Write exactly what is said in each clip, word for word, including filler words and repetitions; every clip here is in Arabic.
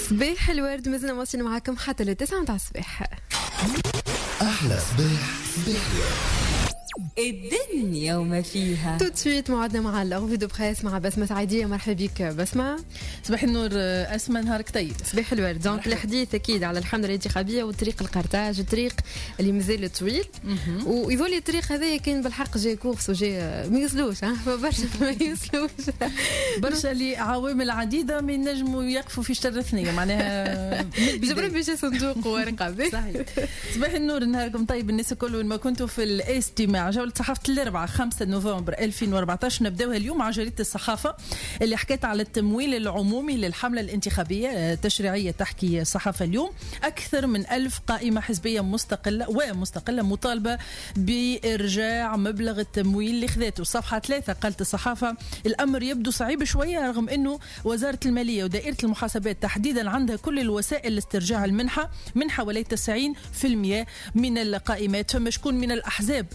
صباح الورد، مازلنا ماشيين معاكم حتى للتسعة متاع الصباح. أحلى صباح صباح الدنيا وما فيها. تو تسويت موعدنا مع الأغفي دو بريس مع بسمة سعيدية. مرحبا بك بسمة. صباح النور أسماء، نهارك طيب. صباح الورد. دونك الحديث أكيد على الحملة الانتخابية وطريق القرطاج، الطريق اللي مازال طويل، ويظل الطريق هذا كان بالحق جاي كورس وجاي ما يوصلوش، ها برشا ما يوصلوش برشا لعوامل عديدة من نجموا يقفوا في شر ثنية معناها جبران باش صندوق ورقة. صحيح. صباح النور، نهاركم طيب الناس الكل وين ما كنتوا في الاستماع. جولة صحافة الأربعاء خمسة نوفمبر ألفين وأربعطاش نبداوها اليوم مع جريدة الصحافة اللي حكت على التمويل العمومي للحملة الانتخابية التشريعية. تحكي الصحافة اليوم أكثر من ألف قائمة حزبية مستقلة ومستقلة مطالبة بإرجاع مبلغ التمويل اللي خذته. صفحة ثلاثة قالت الصحافة الأمر يبدو صعيب شوية رغم أنه وزارة المالية ودائرة المحاسبات تحديدا عندها كل الوسائل لاسترجاع المنحة من حوالي تسعين بالمئة من القائمات. فما شكون من الأحزاب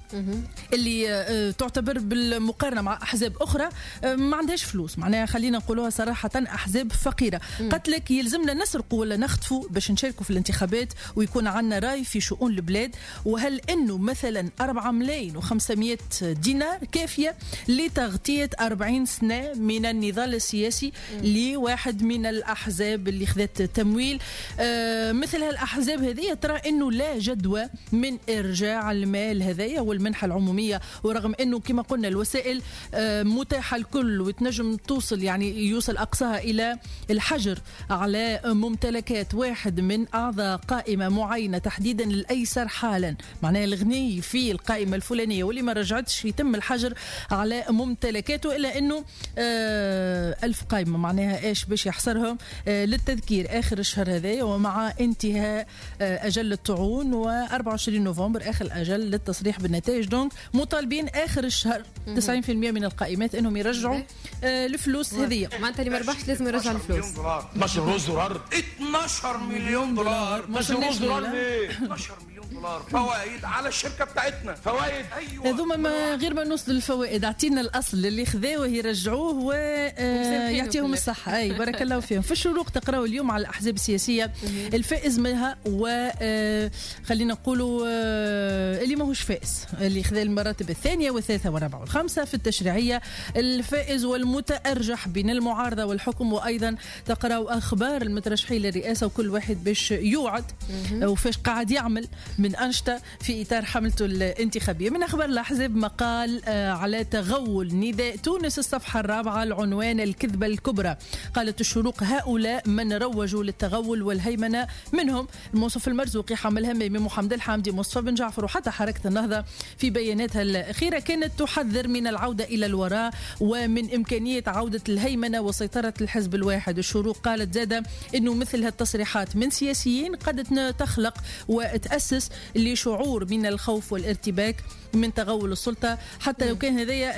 اللي تعتبر بالمقارنة مع أحزاب أخرى ما عندهاش فلوس، معناها خلينا نقولوها صراحة أحزاب فقيرة. قالت لك يلزمنا نسرقوا ولا نخطفوا باش نشاركوا في الانتخابات ويكون عندنا رأي في شؤون البلاد. وهل أنه مثلا أربعة ملايين وخمسمائة دينار كافية لتغطية أربعين سنة من النضال السياسي لواحد من الأحزاب اللي خذت تمويل؟ آه مثل هالأحزاب هذه ترى أنه لا جدوى من إرجاع المال هذايا المنحة العمومية، ورغم أنه كما قلنا الوسائل متاحة الكل وتنجم توصل يعني يوصل أقصاها إلى الحجر على ممتلكات واحد من أعضاء قائمة معينة تحديدا للأيسر حالا، معناها الغني في القائمة الفلانية واللي ما رجعتش يتم الحجر على ممتلكاته، إلا أنه ألف قائمة معناها إيش باش يحصرهم. للتذكير آخر الشهر هذا ومع انتهاء أجل الطعون وأربعة وعشرين نوفمبر آخر أجل للتصريح بالنتائج، دونك مطالبين آخر الشهر تسعين بالمئة من القائمات انهم يرجعوا آه الفلوس هذه. معناتها اللي ما ربحش لازم يرجع الفلوس. اثناشر دولار اثناشر مليون دولار اثناشر دولار ليه؟ اثناشر مليون دولار فوائد على الشركه بتاعتنا. فوائد ايوه هذوما ما غير ما نوصل للفوائد، اعطينا الاصل اللي خذاوه يرجعوه ويعطيهم الصحه. اي بارك الله فيهم. في الشروق تقراوا اليوم على الاحزاب السياسيه الفائز منها وخلينا نقولوا اللي ماهوش فائز، اللي خذا المراتب الثانية والثالثة والرابعة والخامسة في التشريعية، الفائز والمتأرجح بين المعارضة والحكم. وأيضا تقرأوا أخبار المترشحين للرئاسة وكل واحد باش يوعد وفاش قاعد يعمل من أنشطة في إطار حملته الانتخابية. من أخبار الأحزاب مقال على تغول نداء تونس، الصفحة الرابعة العنوان الكذبة الكبرى. قالت الشروق هؤلاء من روجوا للتغول والهيمنة، منهم الموصف المرزوقي، حامل همامي، محمد الحامدي، مصطفى بن جعفر. وحتى حركة النهضة في بياناتها الأخيرة كانت تحذر من العودة إلى الوراء ومن إمكانية عودة الهيمنة وسيطرة الحزب الواحد. الشروق قالت زادة أنه مثل هالتصريحات من سياسيين قد تخلق وتأسس لشعور من الخوف والارتباك من تغول السلطة، حتى لو كان هذايا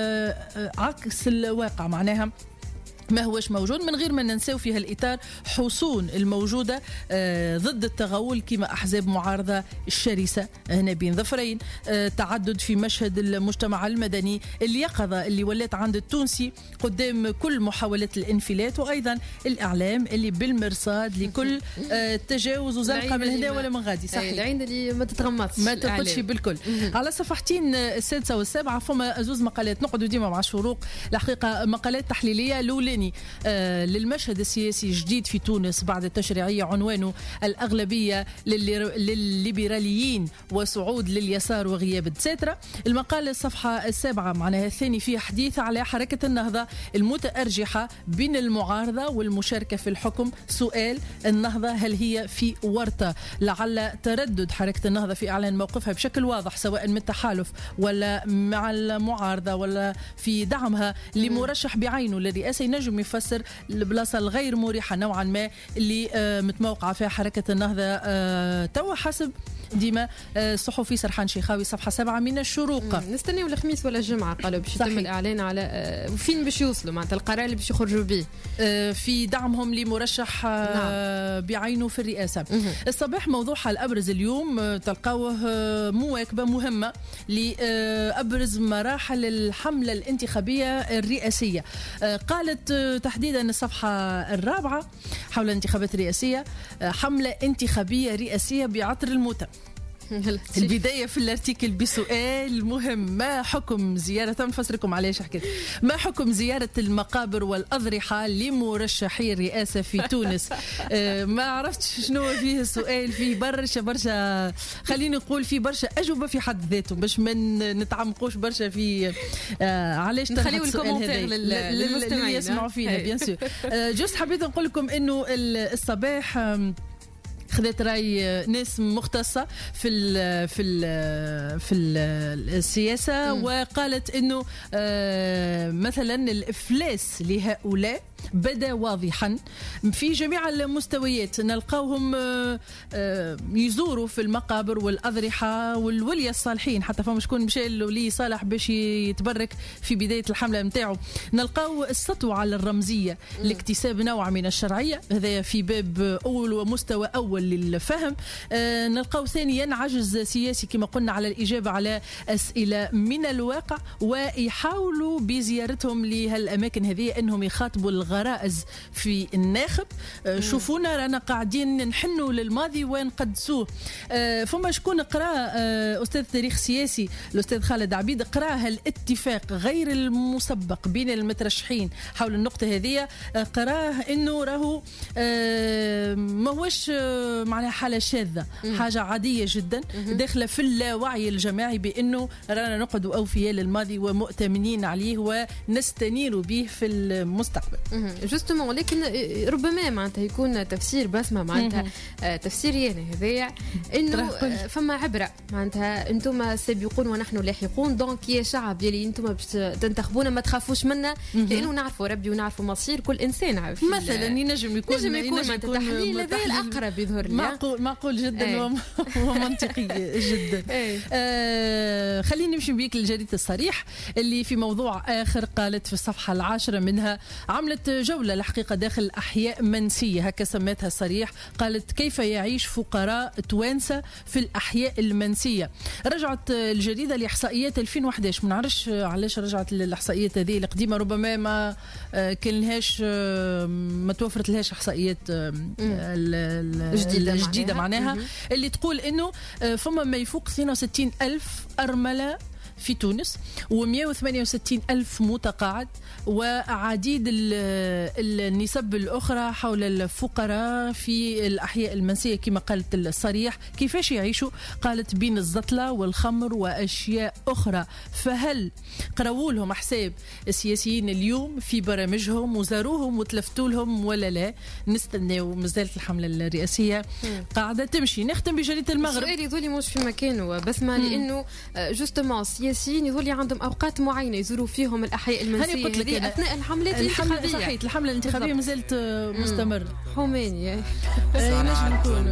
عكس الواقع، معناها ما هوش موجود. من غير ما ننساو في هالإطار حصون الموجودة آه ضد التغول كما أحزاب معارضة الشرسة هنا بين ظفرين، آه تعدد في مشهد المجتمع المدني، اليقظة اللي ولات عند التونسي قدام كل محاولات الانفلات، وأيضا الإعلام اللي بالمرصاد لكل آه تجاوز وزنقة من هنا ولا من غادي. صحيح، العين اللي ما تتغمضش ما تقلش بالكل. على صفحتين السادسة والسابعة فما أزوز مقالات نقعدوا ديما مع الشروق، الحقيقة مقالات تحليلية. لولاني آه للمشهد السياسي جديد في تونس بعد التشريعية، عنوانه الأغلبية للليبراليين وصعود لليسار وغياب الدساترة. المقال الصفحة السابعة معناها الثاني فيه حديث على حركة النهضة المتأرجحة بين المعارضة والمشاركة في الحكم. سؤال النهضة هل هي في ورطة؟ لعل تردد حركة النهضة في إعلان موقفها بشكل واضح سواء من التحالف ولا مع المعارضة ولا في دعمها لمرشح بعينه للرئاسة ينجم يفسر البلاصة الغير مريحة نوعا ما اللي آه متموقعة فيها حركة النهضة آه توا حسب ديما الصحفي سرحان شيخاوي صفحة سبعة من الشروق. نستناو الخميس ولا الجمعة قالوا باش يتم الإعلان على فين باش يوصلوا معناتها القرار اللي باش يخرجوا به في دعمهم لمرشح نعم. بعينه في الرئاسة. مم. الصباح موضوعها الأبرز اليوم تلقاوه مواكبة مهمة لأبرز مراحل الحملة الانتخابية الرئاسية. قالت تحديدا الصفحة الرابعة حول الانتخابات الرئاسية حملة انتخابية رئاسية بعطر الموتى. البداية في الارتيكل بسؤال مهم: ما حكم زيارة نفسركم علاش حكيت ما حكم زيارة المقابر والأضرحة لمرشحي الرئاسة في تونس؟ آه ما عرفتش شنو فيه السؤال، فيه برشا برشا خليني نقول فيه برشا أجوبة في حد ذاته باش ما نتعمقوش برشا في آه علاش نخليو الكومنتير للمستمعين اللي يسمعوا فينا بيان سور. آه جوست حبيت نقول لكم إنه الصباح آه خذت راي ناس مختصة في ال في ال في ال السياسة م. وقالت إنه مثلا الإفلاس لهؤلاء بدا واضحا في جميع المستويات. نلقاوهم يزوروا في المقابر والأضرحة والولية الصالحين، حتى فما شكون مشى لولي صالح باش يتبرك في بداية الحملة متاعه. نلقاو السطو على الرمزية م. لاكتساب نوع من الشرعية، هذا في باب أول ومستوى أول للفهم. آه نلقاو ثانيا عجز سياسي كما قلنا على الإجابة على أسئلة من الواقع، ويحاولوا بزيارتهم لهالأماكن هذه أنهم يخاطبوا الغرائز في الناخب. آه شوفونا رانا قاعدين نحنوا للماضي ونقدسوه. آه فما شكون قرأ آه أستاذ تاريخ سياسي الأستاذ خالد عبيد قرأ هالاتفاق غير المسبق بين المترشحين حول النقطة هذه. آه قرأه أنه راهو آه ما هوش آه معناها حالة شاذة، حاجة عادية جدا داخلة في اللاوعي الجماعي بأنه رانا نقعد أوفياء للماضي ومؤتمنين عليه ونستنير به في المستقبل. جوستومون لكن ربما معناتها يكون تفسير بسمة معناتها تفسير يعني هذايا انه فما عبرة معناتها انتم سابقون ونحن لاحقون، دونك يا شعب يلي انتم باش تنتخبونا ما تخافوش منا لانه نعرفوا ربي ونعرفوا مصير كل انسان عارف. مثلا ينجم يكون ينجم يكون معناتها تحليل هذا الاقرب يظهر لي معقول معقول جدا ومنطقي جدا. آه خلينا نمشي بيك لجريدة الصريح اللي في موضوع آخر قالت في الصفحة العاشرة منها عملت جولة الحقيقة داخل أحياء منسية، هكا سميتها الصريح. قالت كيف يعيش فقراء توانسة في الأحياء المنسية. رجعت الجريدة لإحصائيات ألفين وأحد عشر، ما نعرفش علاش رجعت للإحصائيات هذه القديمة، ربما ما كان لهاش ما توفرت لهاش إحصائيات الجديدة الجديدة معناها, معناها اللي تقول إنه فما ما يفوق اثنين وستين ألف أرملة في تونس ومئة وثمانية وستين ألف متقاعد وعديد النسب الأخرى حول الفقراء في الأحياء المنسية كما قالت الصريح. كيفاش يعيشوا؟ قالت بين الزطلة والخمر وأشياء أخرى. فهل قرأوا لهم حساب السياسيين اليوم في برامجهم وزاروهم وتلفتوا لهم ولا لا؟ نستناو مازالت الحملة الرئاسية قاعدة تمشي. نختم بجريدة المغرب. السؤال يظل مش في مكانه بس ما لأنه جوستومون السياسيين يظل عندهم أوقات معينة يزوروا فيهم الأحياء المنسية هذه أثناء الحملات الانتخابية. صحيح الحملة الانتخابية مازالت مستمر. حوماني نجم نكون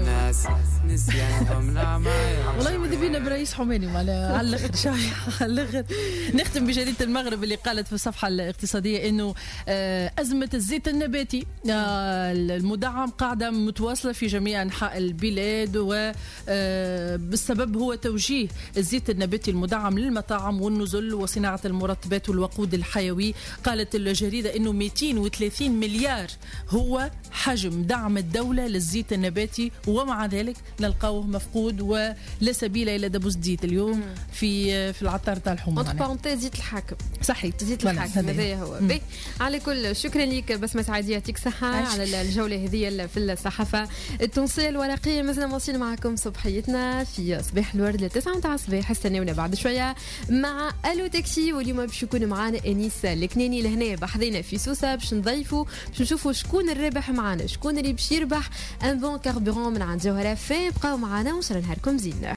والله ماذا بينا برئيس حوماني على الاخر شاي على الاخر. نختم بجريدة المغرب اللي قالت في الصفحة الاقتصادية انه أزمة الزيت النباتي المدعم قاعدة متواصلة في جميع أنحاء البلاد، وبالسبب هو توجيه الزيت النباتي المدعم للمطاعم والنزل وصناعة المرطبات والوقود الحيوي. قالت الجريدة انه مئتين وثلاثين مليار هو حجم دعم الدولة للزيت النباتي، ومع ذلك نلقاوه مفقود ولا سبيل الى دبوس زيت اليوم في في العطار تاع الحمى. زيت الحاكم صحيح زيت الحاكم هذا هو. على كل شكرا لك بسمة سعيد يعطيك صحة على الجولة هذه في الصحافة التونسية الورقية. مازلنا واصلين معكم صبحيتنا في صباح الورد للتسعة متاع الصباح. استناونا بعد شوية مع الو تاكسي، واليوم باش يكون معنا انيس الكناني لهنا بحذينا في سوسة باش نضيفوا باش نشوفوا شكون الرابح معنا، شكون اللي باش يربح ان بون كاربورون من عند جوهرة. فين بقاو معنا وصلنا نهاركم زين.